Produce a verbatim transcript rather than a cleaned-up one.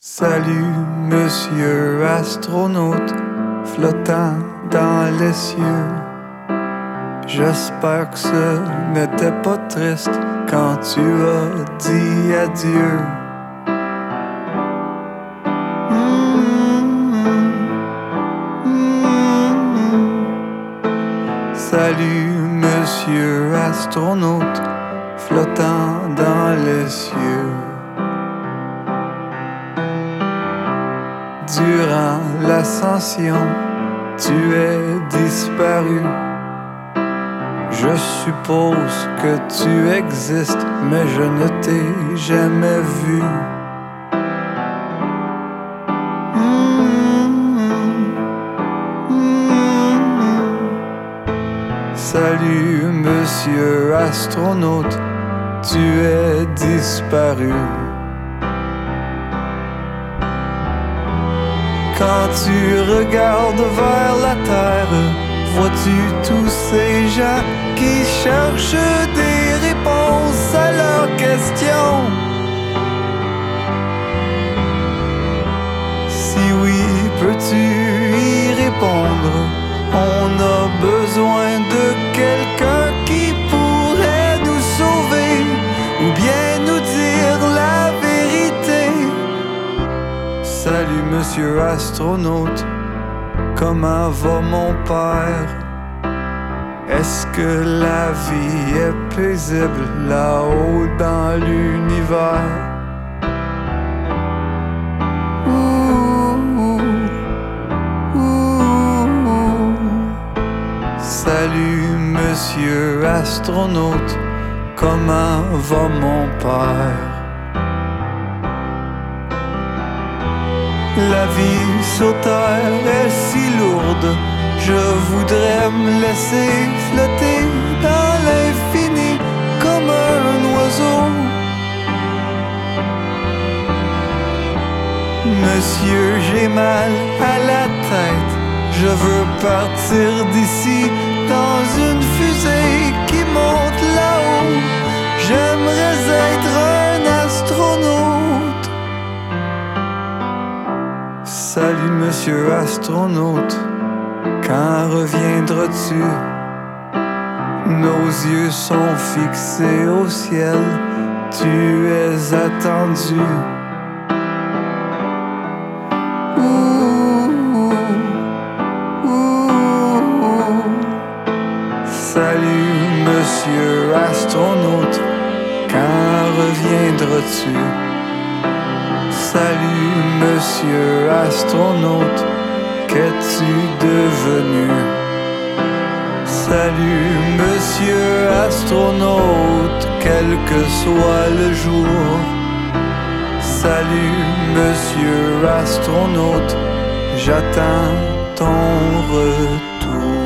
Salut, monsieur astronaute, flottant dans les cieux. J'espère que ce n'était pas triste quand tu as dit adieu. Mmh, mmh. Salut, monsieur astronaute, flottant dans les cieux. Durant l'ascension, tu es disparu. Je suppose que tu existes, mais je ne t'ai jamais vu. Mmh, mmh. Salut, monsieur astronaute, tu es disparu. Quand tu regardes vers la terre, vois-tu tous ces gens qui cherchent des réponses à leurs questions? Si oui, peux-tu y répondre? On a besoin de quelqu'un qui pourrait nous sauver ou bien nous dire la vérité. Salut monsieur astronaute, comment va mon père? Est-ce que la vie est paisible là-haut dans l'univers? Ouh, ouh, ouh. Salut monsieur astronaute, comment va mon père? La vie sur terre est si lourde, je voudrais me laisser flotter dans l'infini comme un oiseau. Monsieur, j'ai mal à la tête, je veux partir d'ici dans une fusée qui monte là-haut. J'aimerais être un astronaute. Salut monsieur astronaute, quand reviendras-tu? Nos yeux sont fixés au ciel, tu es attendu. Ouh, ouh, ouh. Salut monsieur astronaute, quand reviendras-tu? Salut monsieur astronaute, qu'es-tu devenu? Salut monsieur astronaute, quel que soit le jour. Salut monsieur astronaute, j'attends ton retour.